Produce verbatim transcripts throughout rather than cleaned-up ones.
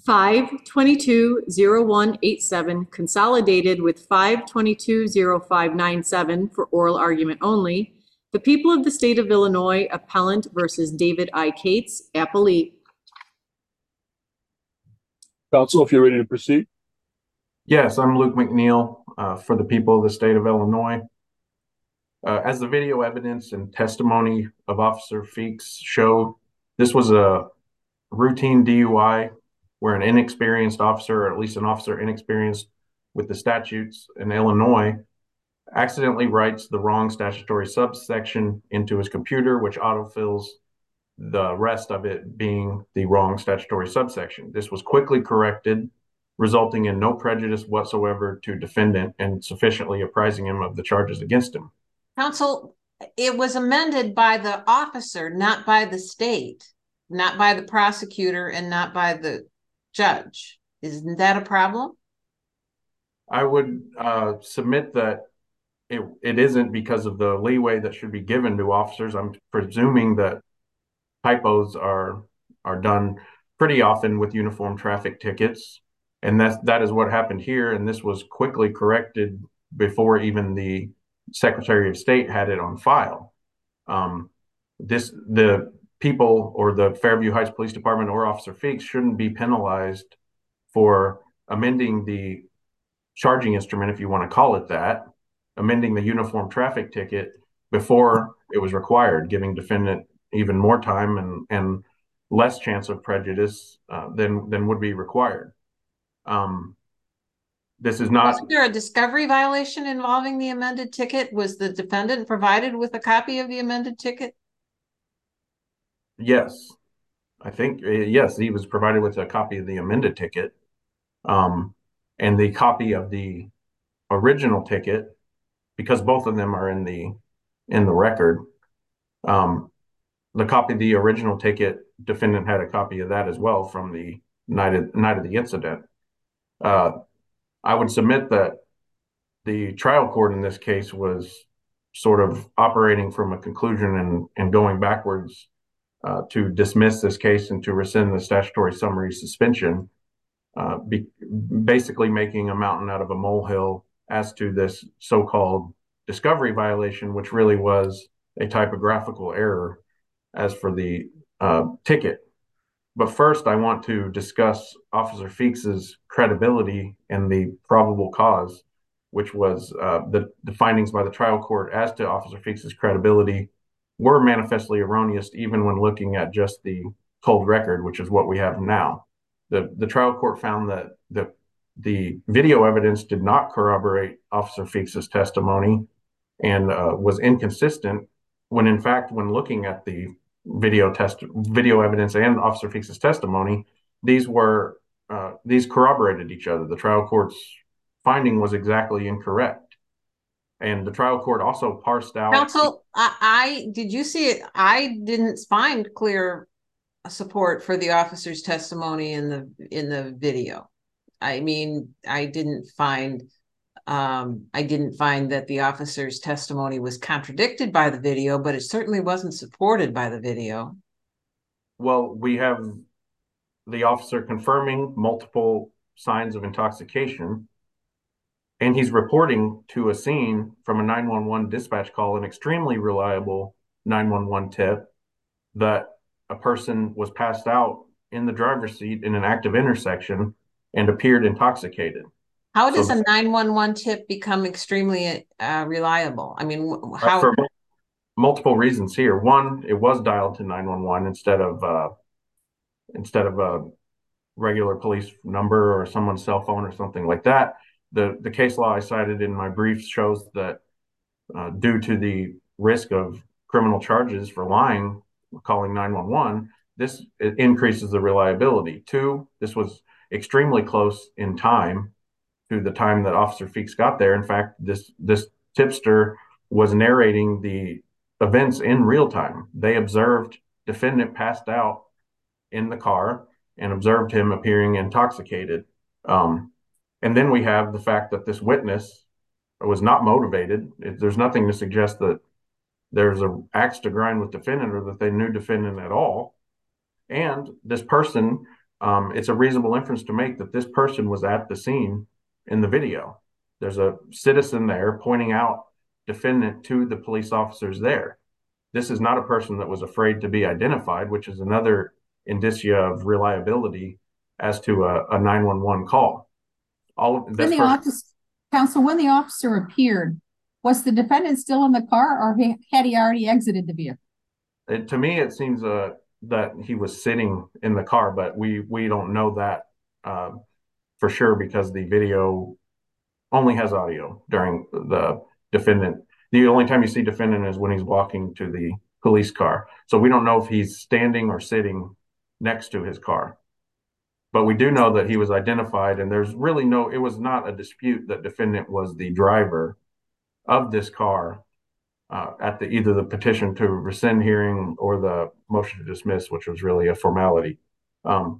five twenty-two oh one eighty-seven consolidated with five twenty-two oh five ninety-seven for oral argument only. The people of the state of Illinois appellant versus David I. Cates, appellee. Counsel, if you're ready to proceed. Yes, I'm Luke McNeil uh, for the people of the state of Illinois. Uh, as the video evidence and testimony of Officer Feeks show, this was a routine D U I where an inexperienced officer, or at least an officer inexperienced with the statutes in Illinois, accidentally writes the wrong statutory subsection into his computer, which autofills the rest of it being the wrong statutory subsection. This was quickly corrected, resulting in no prejudice whatsoever to defendant and sufficiently apprising him of the charges against him. Counsel, it was amended by the officer, not by the state, not by the prosecutor, and not by the judge. Isn't that a problem? I would uh, submit that it, it isn't because of the leeway that should be given to officers. I'm presuming that typos are are done pretty often with uniform traffic tickets, and that that is what happened here. And this was quickly corrected before even the Secretary of State had it on file. Um, this the people or the Fairview Heights Police Department or Officer Feeks shouldn't be penalized for amending the charging instrument, if you want to call it that, amending the uniform traffic ticket before it was required, giving defendant even more time and, and less chance of prejudice uh, than, than would be required. Um, this is not... Was there a discovery violation involving the amended ticket? Was the defendant provided with a copy of the amended ticket? Yes. I think, uh, yes, he was provided with a copy of the amended ticket. Um, and the copy of the original ticket, because both of them are in the in the record. Um, the copy of the original ticket, defendant had a copy of that as well from the night of, night of the incident. Uh, I would submit that the trial court in this case was sort of operating from a conclusion and, and going backwards uh, to dismiss this case and to rescind the statutory summary suspension. Uh, be, basically making a mountain out of a molehill as to this so-called discovery violation, which really was a typographical error as for the uh, ticket. But first, I want to discuss Officer Feeks's credibility and the probable cause, which was uh, the, the findings by the trial court as to Officer Feeks's credibility were manifestly erroneous, even when looking at just the cold record, which is what we have now. The, the trial court found that the, the video evidence did not corroborate Officer Feeks's testimony and uh, was inconsistent when, in fact, when looking at the video test, video evidence and Officer Feeks's testimony, these were uh, these corroborated each other. The trial court's finding was exactly incorrect, and the trial court also parsed out. Counsel, I, I did you see it? I didn't find clear support for the officer's testimony in the in the video. I mean, I didn't find um, I didn't find that the officer's testimony was contradicted by the video, but it certainly wasn't supported by the video. Well, we have the officer confirming multiple signs of intoxication, and he's reporting to a scene from a nine one one dispatch call, an extremely reliable nine one one tip, that a person was passed out in the driver's seat in an active intersection and appeared intoxicated. How does so, a nine one one tip become extremely uh, reliable? I mean, how? For multiple reasons here. One, it was dialed to nine one one instead of uh, instead of a regular police number or someone's cell phone or something like that. The the case law I cited in my brief shows that uh, due to the risk of criminal charges for lying, calling nine one one, this increases the reliability. Two, this was extremely close in time to the time that Officer Feeks got there. In fact, this this tipster was narrating the events in real time. They observed defendant passed out in the car and observed him appearing intoxicated. Um, and then we have the fact that this witness was not motivated. It, there's nothing to suggest that there's an axe to grind with defendant or that they knew defendant at all. And this person um, it's a reasonable inference to make that this person was at the scene in the video. There's a citizen there pointing out defendant to the police officers there. This is not a person that was afraid to be identified, which is another indicia of reliability as to a, a nine one one call. All of When that's the first, office, counsel, when the officer appeared, was the defendant still in the car, or he, had he already exited the vehicle? it, to me, it seems uh, that he was sitting in the car, but we we don't know that uh, for sure because the video only has audio during the defendant. The only time you see defendant is when he's walking to the police car. So we don't know if he's standing or sitting next to his car. But we do know that he was identified, and there's really no, it was not a dispute that defendant was the driver of this car uh, at the either the petition to rescind hearing or the motion to dismiss, which was really a formality. Um,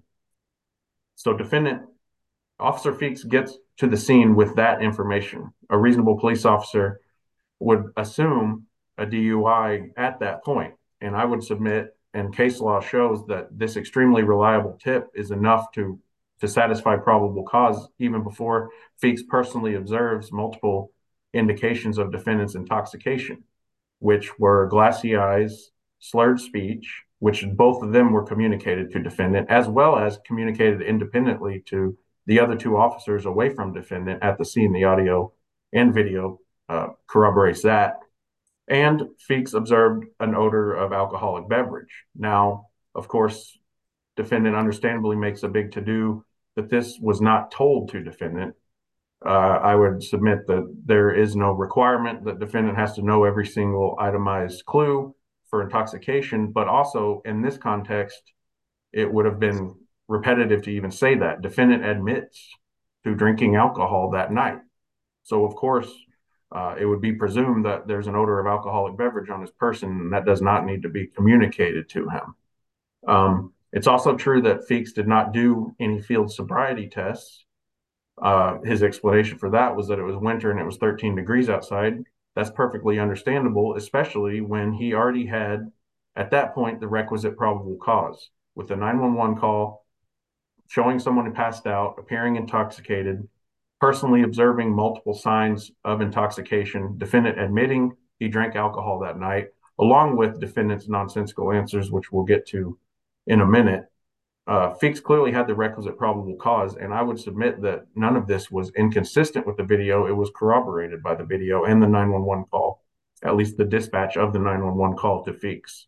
so defendant, Officer Feeks gets to the scene with that information. A reasonable police officer would assume a D U I at that point. And I would submit, and case law shows that this extremely reliable tip is enough to, to satisfy probable cause even before Feeks personally observes multiple indications of defendant's intoxication, which were glassy eyes, slurred speech, which both of them were communicated to defendant, as well as communicated independently to the other two officers away from defendant at the scene. The audio and video uh, corroborates that. And Feeks observed an odor of alcoholic beverage. Now, of course, defendant understandably makes a big to-do that this was not told to defendant. Uh, I would submit that there is no requirement that defendant has to know every single itemized clue for intoxication, but also in this context, it would have been repetitive to even say that. Defendant admits to drinking alcohol that night. So, of course, uh, it would be presumed that there's an odor of alcoholic beverage on his person, and that does not need to be communicated to him. Um, it's also true that Feeks did not do any field sobriety tests. Uh, his explanation for that was that it was winter and it was thirteen degrees outside. That's perfectly understandable, especially when he already had, at that point, the requisite probable cause. With the nine one one call, showing someone who passed out, appearing intoxicated, personally observing multiple signs of intoxication, defendant admitting he drank alcohol that night, along with defendant's nonsensical answers, which we'll get to in a minute. Uh, Feeks clearly had the requisite probable cause, and I would submit that none of this was inconsistent with the video. It was corroborated by the video and the nine one one call, at least the dispatch of the nine one one call to Feeks.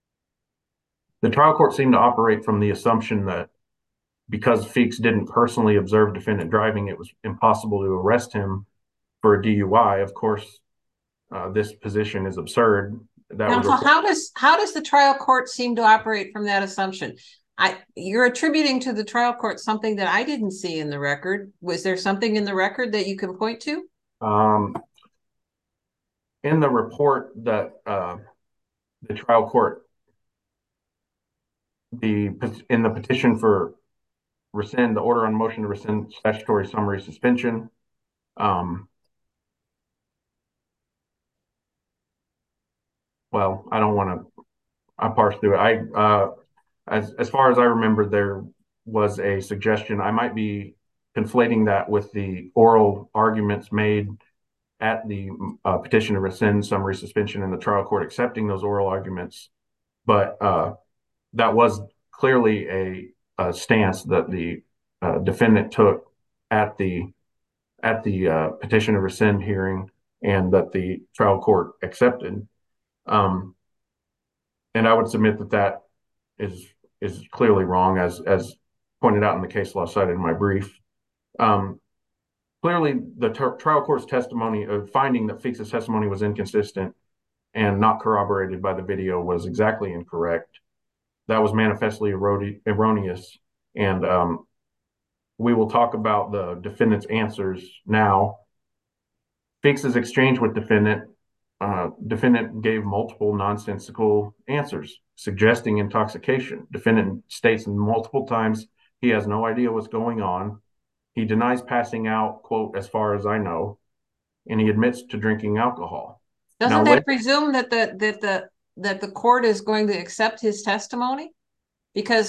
The trial court seemed to operate from the assumption that because Feeks didn't personally observe defendant driving, it was impossible to arrest him for a D U I. Of course, uh, this position is absurd. That Counsel, would how does how does the trial court seem to operate from that assumption? I you're attributing to the trial court something that I didn't see in the record. Was there something in the record that you can point to? Um, in the report that uh, the trial court, the in the petition for rescind, the order on motion to rescind statutory summary suspension, um, well, I don't want to, I parse through it. I, uh, as, as far as I remember, there was a suggestion. I might be conflating that with the oral arguments made at the uh, petition to rescind summary suspension and the trial court accepting those oral arguments. But uh, that was clearly a, a stance that the uh, defendant took at the at the uh, petition to rescind hearing, and that the trial court accepted. Um, and I would submit that that is is clearly wrong, as as pointed out in the case law cited in my brief. Um, clearly, the trial court's testimony of finding that Feeks' testimony was inconsistent and not corroborated by the video was exactly incorrect. That was manifestly erroneous, and um, we will talk about the defendant's answers now. Feeks' exchange with defendant, uh, defendant gave multiple nonsensical answers, suggesting intoxication. Defendant states multiple times he has no idea what's going on. He denies passing out, quote, as far as I know, and he admits to drinking alcohol. Doesn't Now, that later, presume that the that the that the court is going to accept his testimony? Because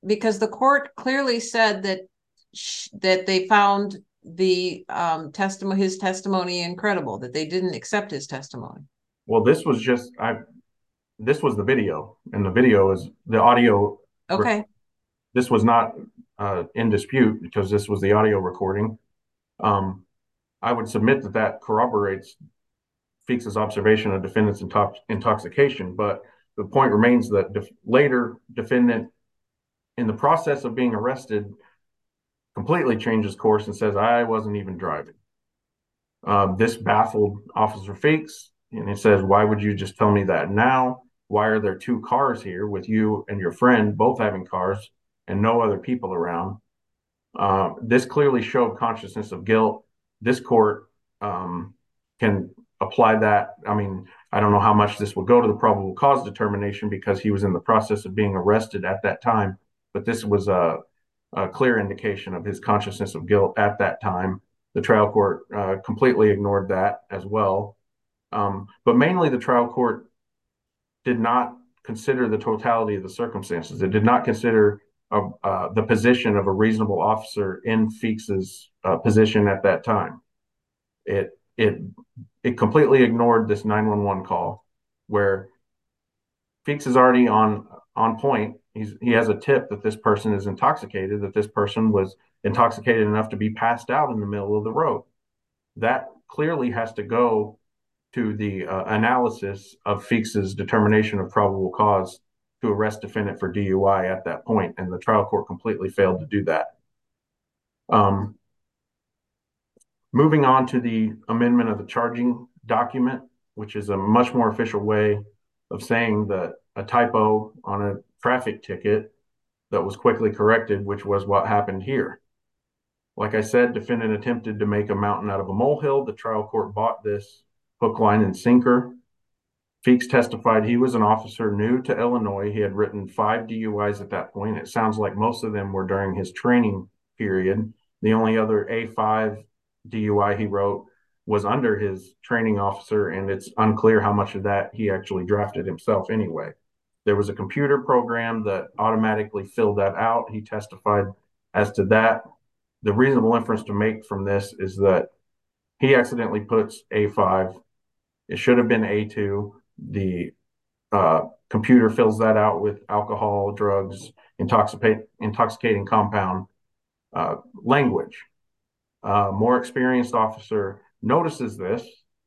because the court clearly said that sh- that they found the um testimony, his testimony incredible, that they didn't accept his testimony. Well, this was just I. This was the video, and the video is the audio. Okay. This was not uh, in dispute because this was the audio recording. Um, I would submit that that corroborates Feek's observation of defendant's intox intoxication, but the point remains that def later defendant, in the process of being arrested, completely changes course and says, I wasn't even driving. Uh, this baffled Officer Feeks, and he says, why would you just tell me that now? Why are there two cars here with you and your friend both having cars and no other people around? Uh, this clearly showed consciousness of guilt. This court um, can apply that. I mean, I don't know how much this will go to the probable cause determination because he was in the process of being arrested at that time, but this was a, a clear indication of his consciousness of guilt at that time. The trial court uh, completely ignored that as well. Um, but mainly the trial court did not consider the totality of the circumstances. It did not consider uh, uh, the position of a reasonable officer in Feeks's uh, position at that time. It, it, it completely ignored this nine one one call where Feeks is already on, on point. He's, he has a tip that this person is intoxicated, that this person was intoxicated enough to be passed out in the middle of the road. That clearly has to go to the uh, analysis of Feeks's determination of probable cause to arrest defendant for D U I at that point, and the trial court completely failed to do that. Um, moving on to the amendment of the charging document, which is a much more official way of saying that a typo on a traffic ticket that was quickly corrected, which was what happened here. Like I said, defendant attempted to make a mountain out of a molehill. The trial court bought this hook, line, and sinker. Feeks testified he was an officer new to Illinois. He had written five D U Is at that point. It sounds like most of them were during his training period. The only other A five D U I he wrote was under his training officer, and it's unclear how much of that he actually drafted himself anyway. There was a computer program that automatically filled that out. He testified as to that. The reasonable inference to make from this is that he accidentally puts A five. It should have been A two. The uh, computer fills that out with alcohol, drugs, intoxicate, intoxicating compound uh, language. Uh, more experienced officer notices this,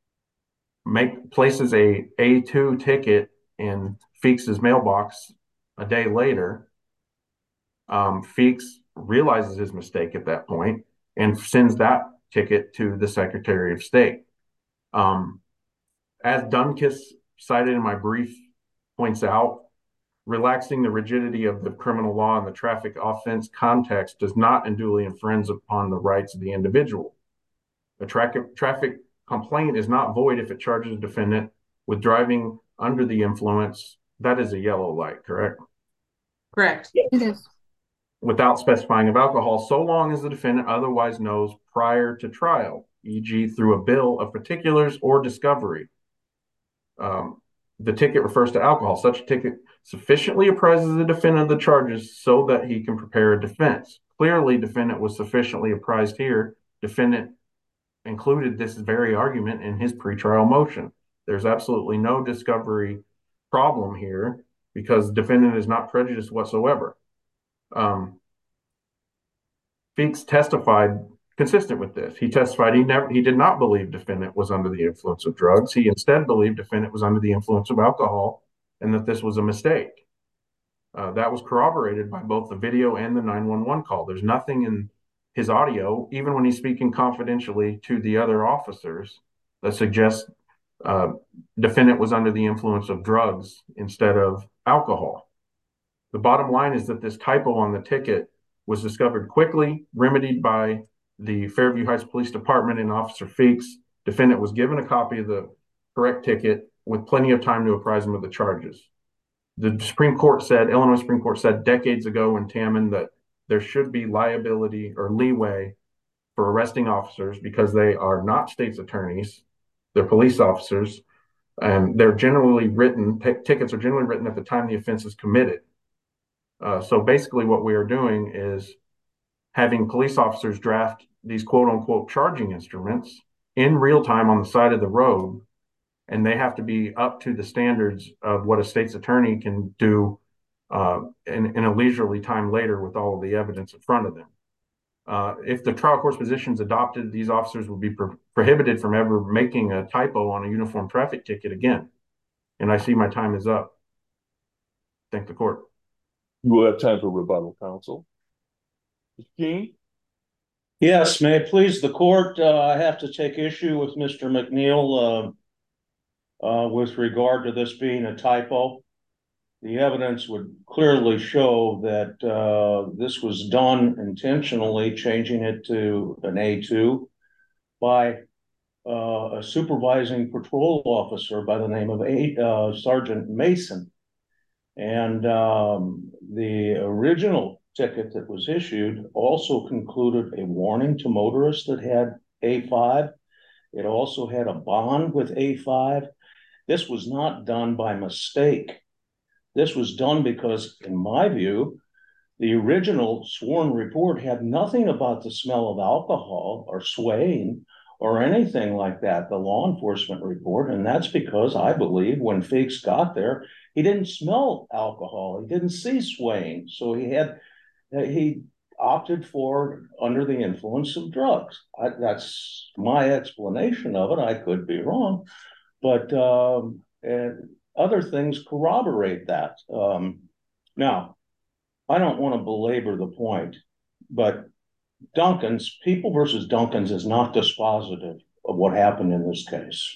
make places a A two ticket in Feeks's mailbox a day later. Um, Feeks realizes his mistake at that point and sends that ticket to the Secretary of State. Um, as Dunkis cited in my brief points out, relaxing the rigidity of the criminal law in the traffic offense context does not unduly infringe upon the rights of the individual. A tra traffic complaint is not void if it charges a defendant with driving under the influence. That is a yellow light, correct? Correct. It is. Without specifying of alcohol, so long as the defendant otherwise knows prior to trial, for example through a bill of particulars or discovery. Um, the ticket refers to alcohol. Such a ticket sufficiently apprises the defendant of the charges so that he can prepare a defense. Clearly, defendant was sufficiently apprised here. Defendant included this very argument in his pretrial motion. There's absolutely no discovery problem here because defendant is not prejudiced whatsoever. Um, Feeks testified consistent with this. He testified he never he did not believe defendant was under the influence of drugs. He instead believed defendant was under the influence of alcohol and that this was a mistake. Uh, that was corroborated by both the video and the nine one one call. There's nothing in his audio, even when he's speaking confidentially to the other officers, that suggests uh, defendant was under the influence of drugs instead of alcohol. The bottom line is that this typo on the ticket was discovered quickly, remedied by the Fairview Heights Police Department and Officer Feeks. Defendant was given a copy of the correct ticket with plenty of time to apprise him of the charges. The Supreme Court said, Illinois Supreme Court said decades ago in Tammany that there should be liability or leeway for arresting officers because they are not state's attorneys, they're police officers, and they're generally written, tickets are generally written at the time the offense is committed. Uh, so basically what we are doing is having police officers draft these quote unquote charging instruments in real time on the side of the road. And they have to be up to the standards of what a state's attorney can do uh, in, in a leisurely time later with all of the evidence in front of them. Uh, if the trial court's position is adopted, these officers will be pro- prohibited from ever making a typo on a uniform traffic ticket again. And I see my time is up. Thank the court. You will have time for rebuttal, counsel. Mister King? Yes, may it please the court, uh, I have to take issue with Mister McNeil uh, uh, with regard to this being a typo. The evidence would clearly show that uh, this was done intentionally, changing it to an A two by uh, a supervising patrol officer by the name of a, uh, Sergeant Mason. And um, the original ticket that was issued also concluded a warning to motorists that had A five. It also had a bond with A five. This was not done by mistake. This was done because, in my view, the original sworn report had nothing about the smell of alcohol or swaying or anything like that, the law enforcement report. And that's because I believe when Feeks got there, he didn't smell alcohol. He didn't see swaying. So he had, he opted for under the influence of drugs. I, that's my explanation of it. I could be wrong, but um, and other things corroborate that. Um, now, I don't want to belabor the point, but Duncans, People versus Duncans is not dispositive of what happened in this case.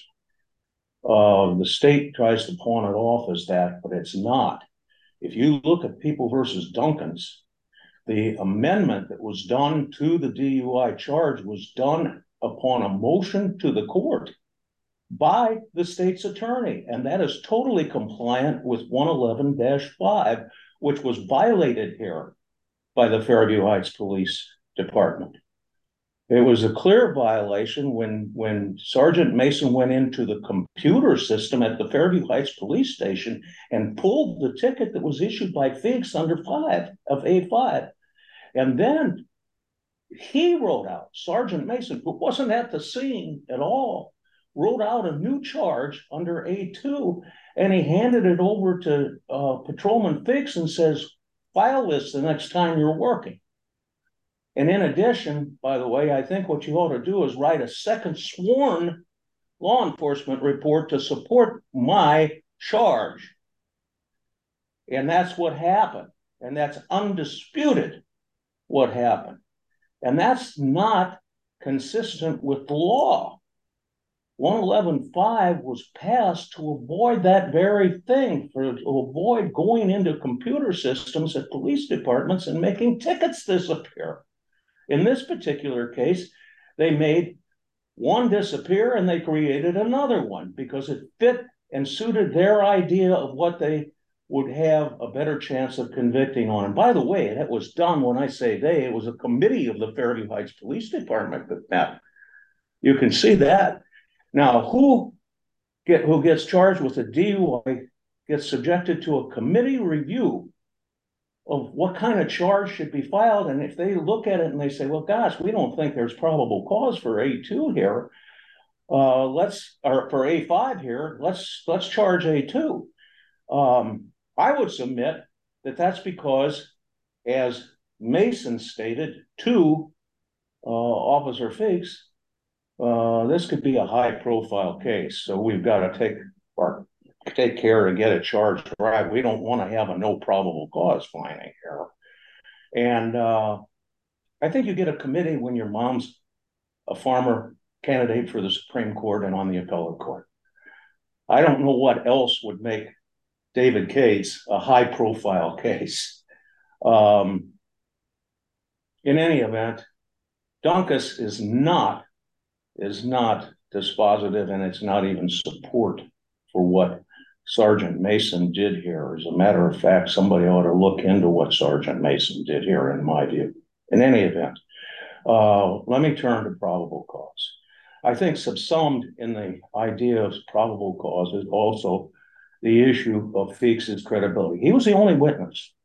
Uh, the state tries to pawn it off as that, but it's not. If you look at People versus Duncans, the amendment that was done to the D U I charge was done upon a motion to the court by the state's attorney, and that is totally compliant with one eleven dash five, which was violated here by the Fairview Heights Police Department. It was a clear violation when, when Sergeant Mason went into the computer system at the Fairview Heights Police Station and pulled the ticket that was issued by Feeks under five of A five. And then he wrote out, Sergeant Mason, who wasn't at the scene at all, wrote out a new charge under A two, and he handed it over to uh, Patrolman Feeks and says, file this the next time you're working. And in addition, by the way, I think what you ought to do is write a second sworn law enforcement report to support my charge. And that's what happened. And that's undisputed what happened. And that's not consistent with the law. one eleven five was passed to avoid that very thing, for to avoid going into computer systems at police departments and making tickets disappear. In this particular case, they made one disappear and they created another one because it fit and suited their idea of what they would have a better chance of convicting on. And by the way, that was done, when I say they, it was a committee of the Fairview Heights Police Department that met. You can see that. Now, who get who gets charged with a D U I gets subjected to a committee review of what kind of charge should be filed. And if they look at it and they say, well, gosh, we don't think there's probable cause for A two here, uh, let's, or for A five here, let's, let's charge A two. Um, I would submit that that's because, as Mason stated to uh, Officer Feeks, uh, this could be a high profile case. So we've got to take our take care to get it charged right. We don't want to have a no probable cause finding here. And uh, I think you get a committee when your mom's a farmer candidate for the Supreme Court and on the appellate court. I don't know what else would make David Case a high profile case. Um, in any event, Duncas is not, is not dispositive, and it's not even support for what Sergeant Mason did here. As a matter of fact, somebody ought to look into what Sergeant Mason did here, in my view. In any event, uh, let me turn to probable cause. I think subsumed in the idea of probable cause is also the issue of Feeks' credibility. He was the only witness.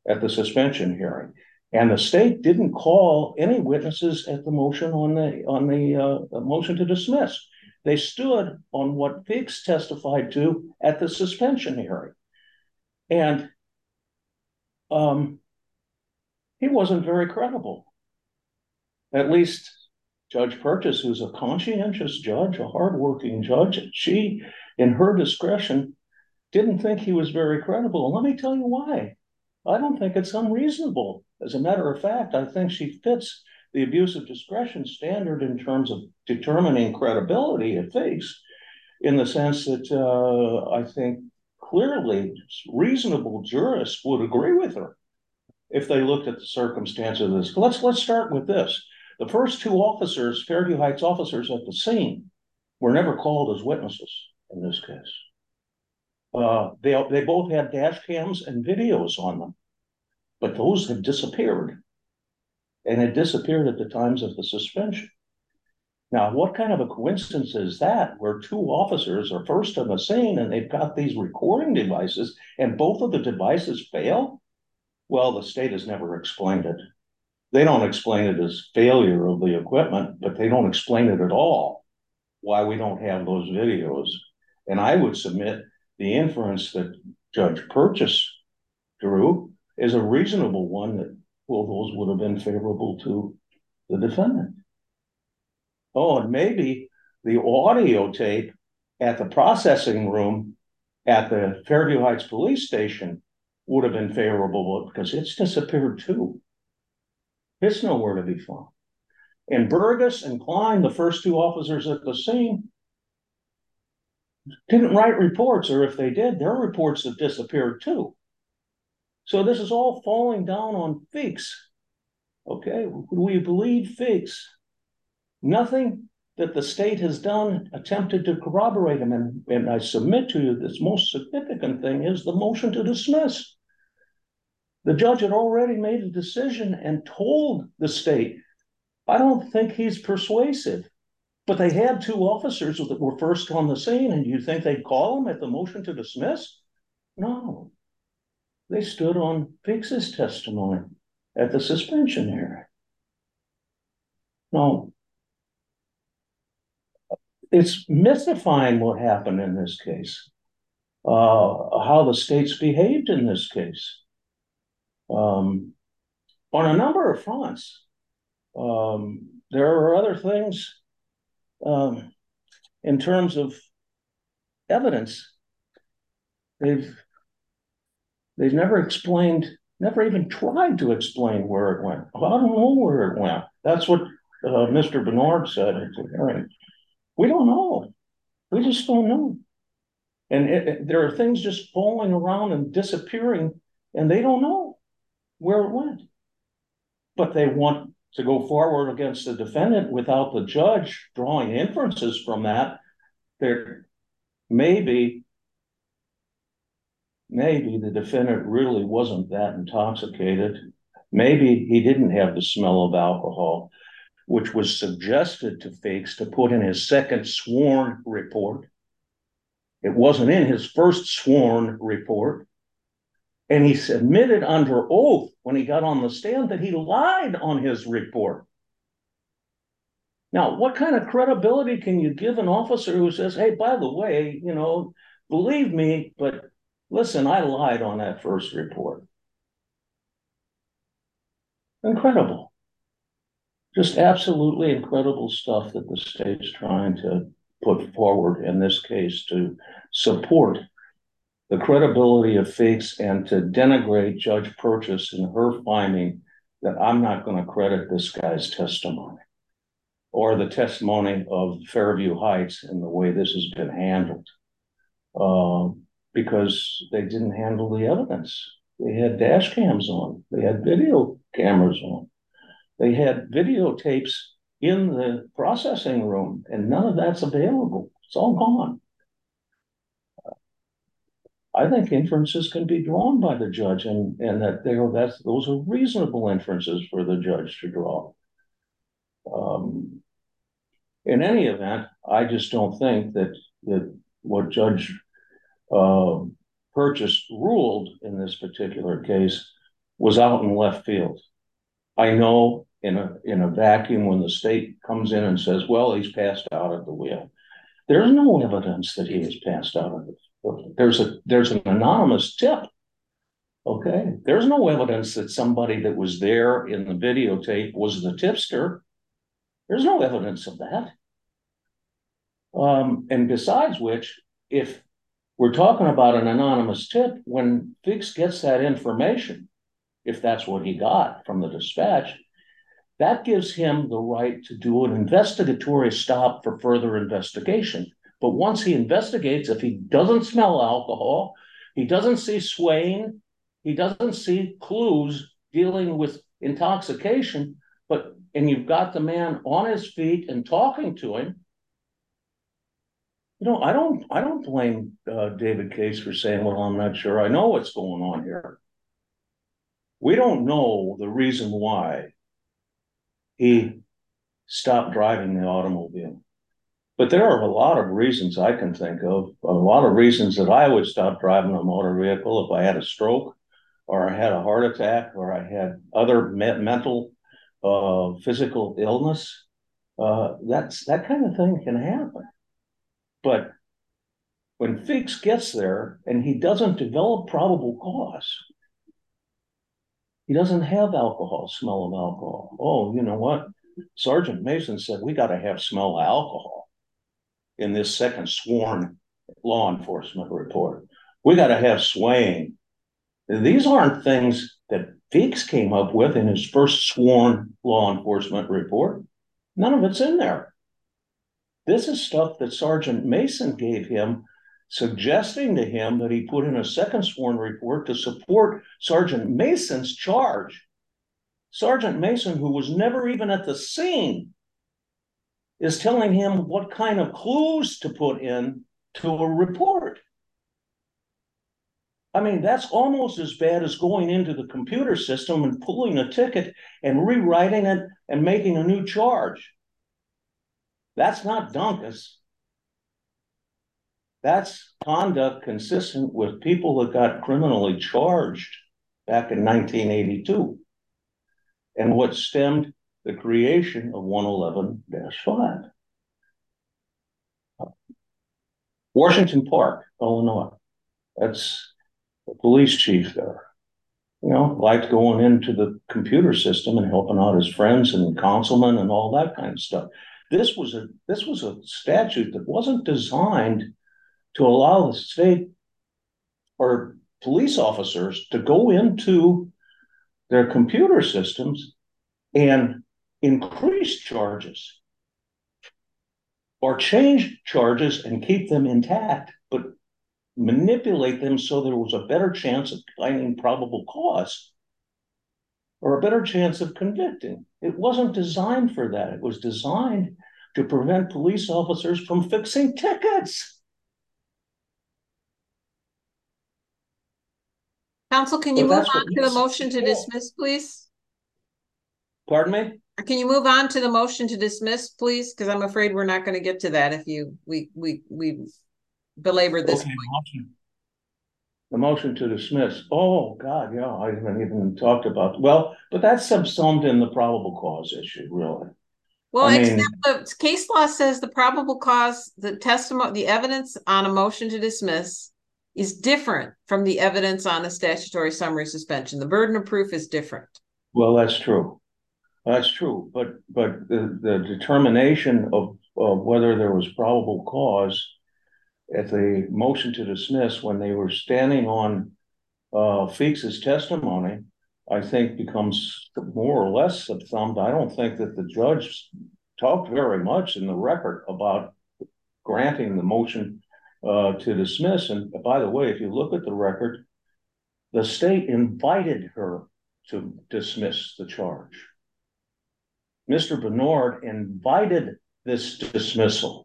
at the suspension hearing. And the state didn't call any witnesses at the motion on the on the uh, motion to dismiss. They stood on what Fix testified to at the suspension hearing. And um, he wasn't very credible. At least Judge Purchase, who's a conscientious judge, a hardworking judge, she, in her discretion, didn't think he was very credible. And let me tell you why. I don't think it's unreasonable. As a matter of fact, I think she fits the abuse of discretion standard in terms of determining credibility of Fix, in the sense that uh, I think clearly reasonable jurists would agree with her if they looked at the circumstances of this. Let's let's start with this. The first two officers, Fairview Heights officers at the scene, were never called as witnesses in this case. Uh, they, they both had dash cams and videos on them, but those have disappeared, and had disappeared at the times of the suspension. Now, what kind of a coincidence is that, where two officers are first on the scene and they've got these recording devices and both of the devices fail? Well, the state has never explained it. They don't explain it as failure of the equipment, but they don't explain it at all, why we don't have those videos. And I would submit the inference that Judge Purchase drew is a reasonable one, that, well, those would have been favorable to the defendant. Oh, and maybe the audio tape at the processing room at the Fairview Heights police station would have been favorable, because it's disappeared too. It's nowhere to be found. And Burgess and Klein, the first two officers at the scene, didn't write reports, or if they did, their reports have disappeared too. So this is all falling down on Fix. Okay, we believe Fix. Nothing that the state has done attempted to corroborate him. And, and I submit to you, this most significant thing is the motion to dismiss. The judge had already made a decision and told the state, I don't think he's persuasive. But they had two officers that were first on the scene, and you think they'd call them at the motion to dismiss? No. They stood on Fix's testimony at the suspension hearing. No. It's mystifying what happened in this case, uh, how the state's behaved in this case. Um, on a number of fronts, um, there are other things um, in terms of evidence. They've they've never explained, never even tried to explain where it went. Well, I don't know where it went. That's what uh, Mister Bernard said at the hearing. We don't know. We just don't know. And it, it, there are things just falling around and disappearing, and they don't know where it went. But they want to go forward against the defendant without the judge drawing inferences from that. There maybe, maybe the defendant really wasn't that intoxicated. Maybe he didn't have the smell of alcohol, which was suggested to Fix to put in his second sworn report. It wasn't in his first sworn report. And he admitted under oath when he got on the stand that he lied on his report. Now, what kind of credibility can you give an officer who says, hey, by the way, you know, believe me, but listen, I lied on that first report? Incredible. Just absolutely incredible stuff that the state's trying to put forward in this case to support the credibility of Fix and to denigrate Judge Purchase in her finding that I'm not going to credit this guy's testimony or the testimony of Fairview Heights in the way this has been handled, uh, because they didn't handle the evidence. They had dash cams on. They had video cameras on. They had videotapes in the processing room, and none of that's available. It's all gone. I think inferences can be drawn by the judge, and, and that they are, that's, those are reasonable inferences for the judge to draw. Um, in any event, I just don't think that, that what Judge uh, Purchase ruled in this particular case was out in left field. I know in a in a vacuum when the state comes in and says, well, he's passed out at the wheel. There's no evidence that he has passed out at the wheel. There's a there's an anonymous tip. Okay. There's no evidence that somebody that was there in the videotape was the tipster. There's no evidence of that. Um, and besides which, if we're talking about an anonymous tip, when Fix gets that information, if that's what he got from the dispatch, that gives him the right to do an investigatory stop for further investigation. But once he investigates, if he doesn't smell alcohol, he doesn't see swaying, he doesn't see clues dealing with intoxication, but and you've got the man on his feet and talking to him. You know, I don't I don't blame uh, David Case for saying, well, I'm not sure. I know what's going on here. We don't know the reason why he stopped driving the automobile. But there are a lot of reasons I can think of, a lot of reasons that I would stop driving a motor vehicle if I had a stroke or I had a heart attack or I had other me- mental, uh, physical illness. Uh, that's that kind of thing can happen. But when Fix gets there and he doesn't develop probable cause, he doesn't have alcohol, smell of alcohol. Oh, you know what? Sergeant Mason said we got to have smell of alcohol in this second sworn law enforcement report. We got to have swaying. These aren't things that Fix came up with in his first sworn law enforcement report. None of it's in there. This is stuff that Sergeant Mason gave him, suggesting to him that he put in a second sworn report to support Sergeant Mason's charge. Sergeant Mason, who was never even at the scene, is telling him what kind of clues to put in to a report. I mean, that's almost as bad as going into the computer system and pulling a ticket and rewriting it and making a new charge. That's not Dunkus. That's conduct consistent with people that got criminally charged back in nineteen eighty-two and what stemmed the creation of one eleven dash five. Washington Park, Illinois. That's the police chief there. You know, liked going into the computer system and helping out his friends and councilmen and all that kind of stuff. This was a this was a statute that wasn't designed to allow the state or police officers to go into their computer systems and increase charges or change charges and keep them intact, but manipulate them so there was a better chance of finding probable cause or a better chance of convicting. It wasn't designed for that. It was designed to prevent police officers from fixing tickets. Counsel, can you But move that's what on to the makes it motion to so. dismiss, please? Pardon me? Can you move on to the motion to dismiss, please? Because I'm afraid we're not going to get to that if you we we we belabor this Okay, point. motion. The motion to dismiss. Oh God, yeah, I haven't even talked about. Well, but that's subsumed in the probable cause issue, really. Well, I except mean, the case law says the probable cause, the testimony, the evidence on a motion to dismiss is different from the evidence on a statutory summary suspension. The burden of proof is different. well, that's true. That's true. But but the, the determination of, of whether there was probable cause at the motion to dismiss when they were standing on uh, Feeks's testimony, I think becomes more or less subsumed. I don't think that the judge talked very much in the record about granting the motion uh, to dismiss. And by the way, if you look at the record, the state invited her to dismiss the charge. Mister Bernard invited this dismissal.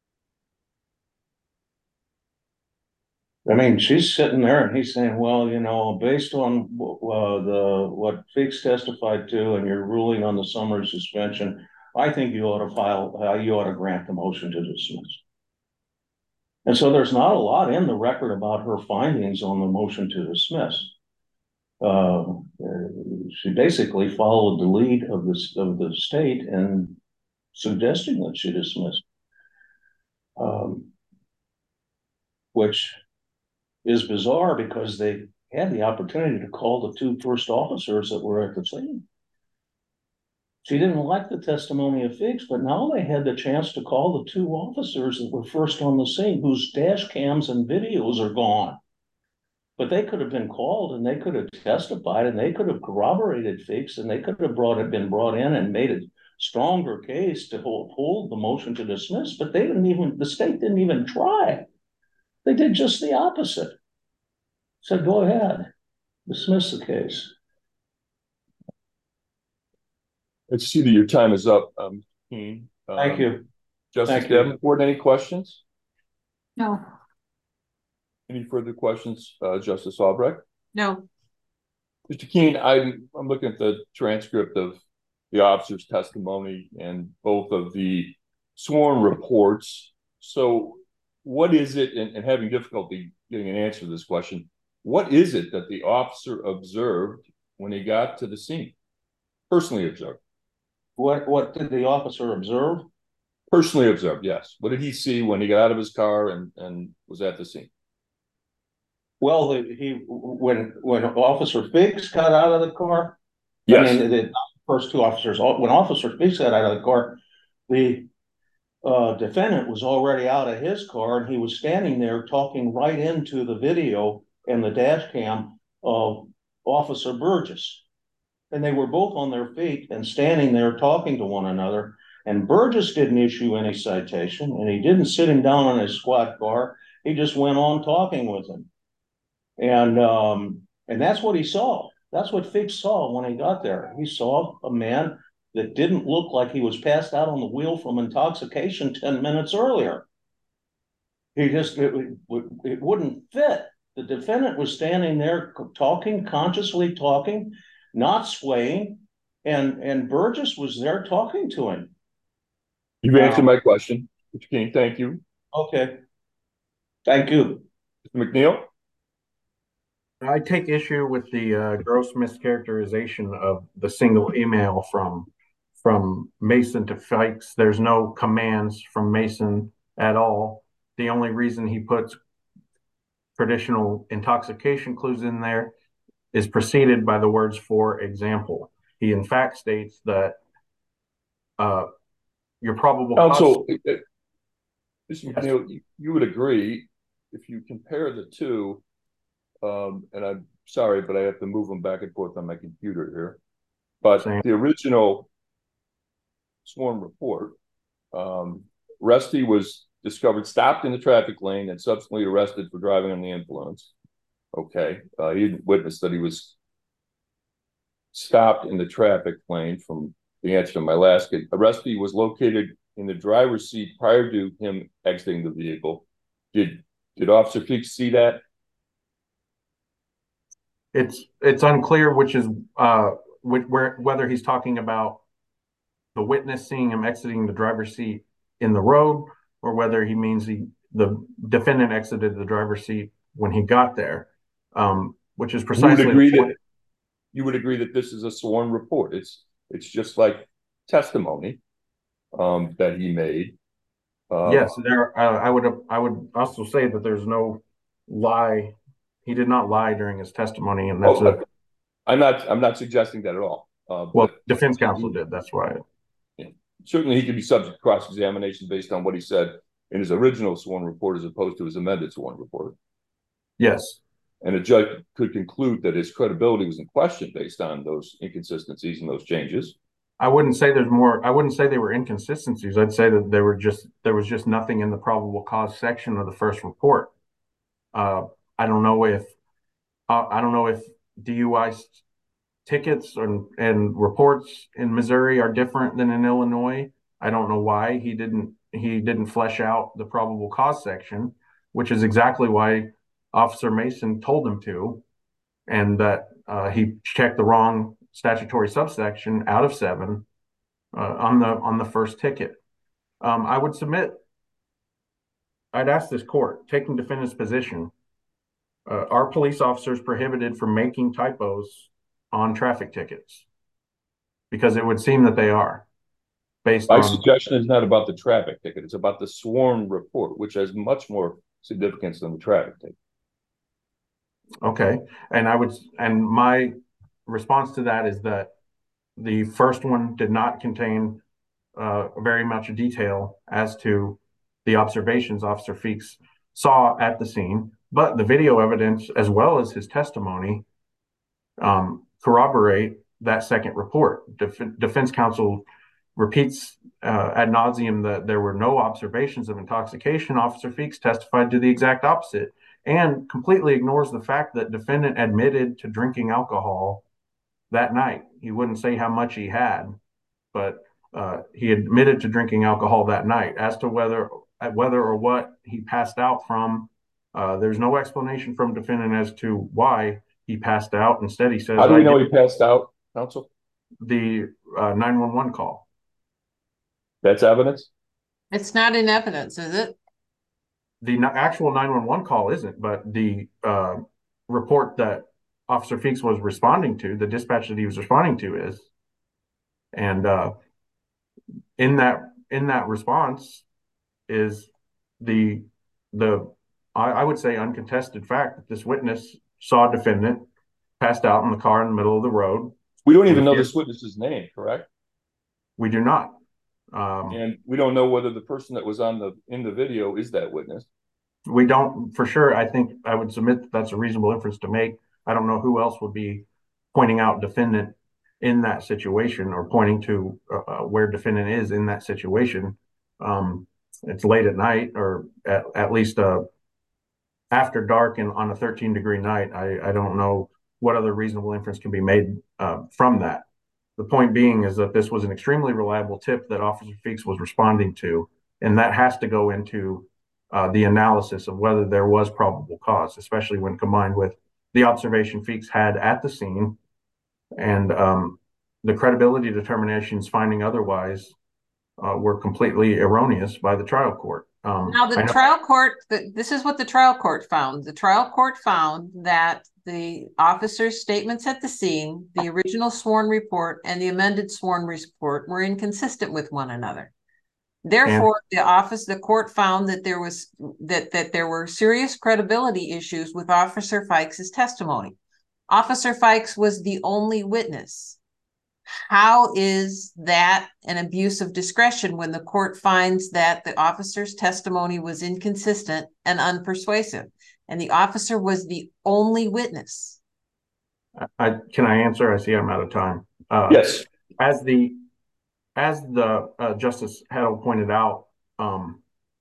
I mean, she's sitting there and he's saying, well, you know, based on uh, the what Feeks testified to and your ruling on the summary suspension, I think you ought to file, uh, you ought to grant the motion to dismiss. And so there's not a lot in the record about her findings on the motion to dismiss. Uh, Uh, she basically followed the lead of this of the state and suggesting that she dismiss, um, which is bizarre because they had the opportunity to call the two first officers that were at the scene. She didn't like the testimony of Figgs, but now they had the chance to call the two officers that were first on the scene, whose dash cams and videos are gone. But they could have been called and they could have testified and they could have corroborated Figgs and they could have brought it been brought in and made a stronger case to hold, hold the motion to dismiss. But they didn't even, the state didn't even try. They did just the opposite. Said, go ahead, dismiss the case. I see that your time is up, um, Keene. Um, Thank you. Justice Thank you. Davenport, any questions? No. Any further questions, uh, Justice Albrecht? No. Mister Keene, I'm, I'm looking at the transcript of the officer's testimony and both of the sworn reports. So what is it, and, and having difficulty getting an answer to this question, what is it that the officer observed when he got to the scene? Personally observed. What, what did the officer observe? Personally observed, yes. What did he see when he got out of his car and, and was at the scene? Well, he when when Officer Figgs got out of the car, Yes. I mean, the first two officers, when Officer Figgs got out of the car, the uh, defendant was already out of his car and he was standing there talking right into the video and the dash cam of Officer Burgess. And they were both on their feet and standing there talking to one another. And Burgess didn't issue any citation and he didn't sit him down on his squad car. He just went on talking with him. And um, and that's what he saw. That's what Figgs saw when he got there. He saw a man that didn't look like he was passed out on the wheel from intoxication ten minutes earlier. He just, it, it wouldn't fit. The defendant was standing there talking, consciously talking, not swaying, and, and Burgess was there talking to him. You've answered um, my question, Mister Keene. Thank you. Okay. Thank you. Mister McNeil? I take issue with the uh, gross mischaracterization of the single email from from Mason to Figgs. There's no commands from Mason at all. The only reason he puts traditional intoxication clues in there is preceded by the words "for example." He in fact states that uh, your probable counsel, cause... Mister Yes. McNeil, you, you would agree if you compare the two. Um, and I'm sorry, but I have to move them back and forth on my computer here. But Same. The original sworn report, um, Rusty was discovered stopped in the traffic lane and subsequently arrested for driving under the influence. Okay. Uh, he didn't witness that he was stopped in the traffic lane from the answer to my last kid. Rusty was located in the driver's seat prior to him exiting the vehicle. Did, did Officer Figgs see that? It's it's unclear which is uh which, where whether he's talking about the witness seeing him exiting the driver's seat in the road or whether he means he the defendant exited the driver's seat when he got there, um, which is precisely. You would agree that you would agree that this is a sworn report. It's it's just like testimony um, that he made. Um, yes, there. Uh, I would I would also say that there's no lie. He did not lie during his testimony, and that's. Oh, a, I'm not. I'm not suggesting that at all. Uh, well, defense counsel did. That's why. Yeah. Certainly, he could be subject to cross-examination based on what he said in his original sworn report, as opposed to his amended sworn report. Yes, and a judge could conclude that his credibility was in question based on those inconsistencies and those changes. I wouldn't say there's more. I wouldn't say they were inconsistencies. I'd say that they were just there was just nothing in the probable cause section of the first report. Uh, I don't know if uh, I don't know if D U I tickets and, and reports in Missouri are different than in Illinois. I don't know why he didn't he didn't flesh out the probable cause section, which is exactly why Officer Mason told him to, and that uh, he checked the wrong statutory subsection out of seven uh, on the on the first ticket. Um, I would submit. I'd ask this court, taking defendant's position, uh, are police officers prohibited from making typos on traffic tickets? Because it would seem that they are, based My on, suggestion is not about the traffic ticket. It's about the sworn report, which has much more significance than the traffic ticket. okay. And I would, and my response to that is that the first one did not contain uh, very much detail as to the observations Officer Feeks saw at the scene, but the video evidence, as well as his testimony, um, corroborate that second report. Def Defense counsel repeats uh, ad nauseum that there were no observations of intoxication. Officer Feeks testified to the exact opposite and completely ignores the fact that defendant admitted to drinking alcohol that night. He wouldn't say how much he had, but uh, he admitted to drinking alcohol that night. As to whether whether or what he passed out from, uh, there's no explanation from defendant as to why he passed out. Instead, he says, How do we I know he passed out, counsel? the uh, nine one one call. That's evidence? It's not in evidence, is it? The actual nine one one call isn't, but the uh, report that Officer Feeks was responding to, the dispatch that he was responding to is. And uh, in that in that response is the the I, I would say uncontested fact that this witness saw a defendant passed out in the car in the middle of the road. We don't even know this witness's name, correct? We do not. Um, and we don't know whether the person that was on the in the video is that witness. We don't for sure. I think I would submit that that's a reasonable inference to make. I don't know who else would be pointing out defendant in that situation or pointing to uh, where defendant is in that situation. Um, it's late at night, or at, at least uh, after dark and on a thirteen degree night. I, I don't know what other reasonable inference can be made uh, from that. The point being is that this was an extremely reliable tip that Officer Feeks was responding to, and that has to go into uh, the analysis of whether there was probable cause, especially when combined with the observation Feeks had at the scene and um, the credibility determinations finding otherwise uh, were completely erroneous by the trial court. Um, now, the trial court, the, this is what the trial court found. The trial court found that the officer's statements at the scene, the original sworn report, and the amended sworn report were inconsistent with one another. Therefore, and, the office, the court found that there was that that there were serious credibility issues with Officer Fikes' testimony. Officer Fikes was the only witness. How is that an abuse of discretion when the court finds that the officer's testimony was inconsistent and unpersuasive, and the officer was the only witness? I, can I answer? I see I'm out of time. Uh, yes. As the as the uh, Justice Heddle pointed out, um,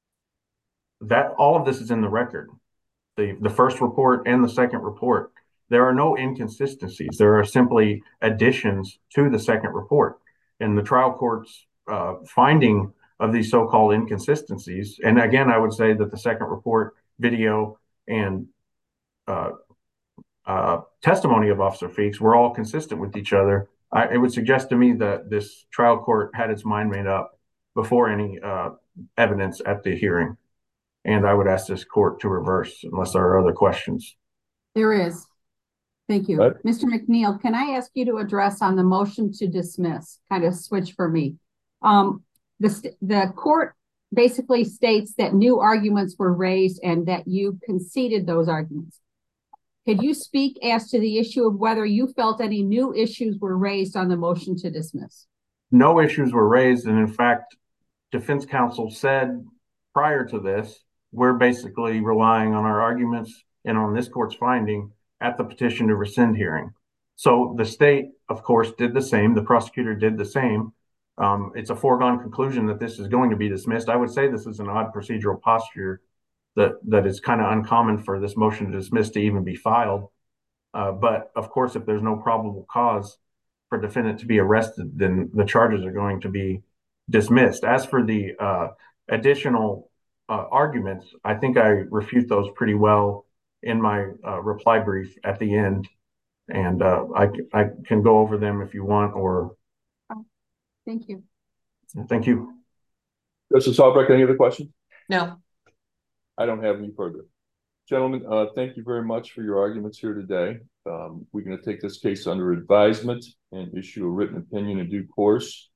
that all of this is in the record. The the first report and the second report. There are no inconsistencies. There are simply additions to the second report. And the trial court's uh, finding of these so-called inconsistencies, and again, I would say that the second report, video, and uh, uh, testimony of Officer Feeks were all consistent with each other. I, it would suggest to me that this trial court had its mind made up before any uh, evidence at the hearing. And I would ask this court to reverse unless there are other questions. There is. Thank you. What? Mister McNeil, can I ask you to address on the motion to dismiss, kind of switch for me? Um, the, the court basically states that new arguments were raised and that you conceded those arguments. Could you speak as to the issue of whether you felt any new issues were raised on the motion to dismiss? No issues were raised. And in fact, defense counsel said prior to this, we're basically relying on our arguments and on this court's finding at the petition to rescind hearing. So the state, of course, did the same. The prosecutor did the same. Um, it's a foregone conclusion that this is going to be dismissed. I would say this is an odd procedural posture that, that is kind of uncommon for this motion to dismiss to even be filed. Uh, but of course, if there's no probable cause for defendant to be arrested, then the charges are going to be dismissed. As for the uh, additional uh, arguments, I think I refute those pretty well in my uh, reply brief at the end, and uh, I, I can go over them if you want, or... Thank you. Thank you. Justice Albrecht, any other questions? No. I don't have any further. Gentlemen, uh, thank you very much for your arguments here today. Um, we're going to take this case under advisement and issue a written opinion in due course.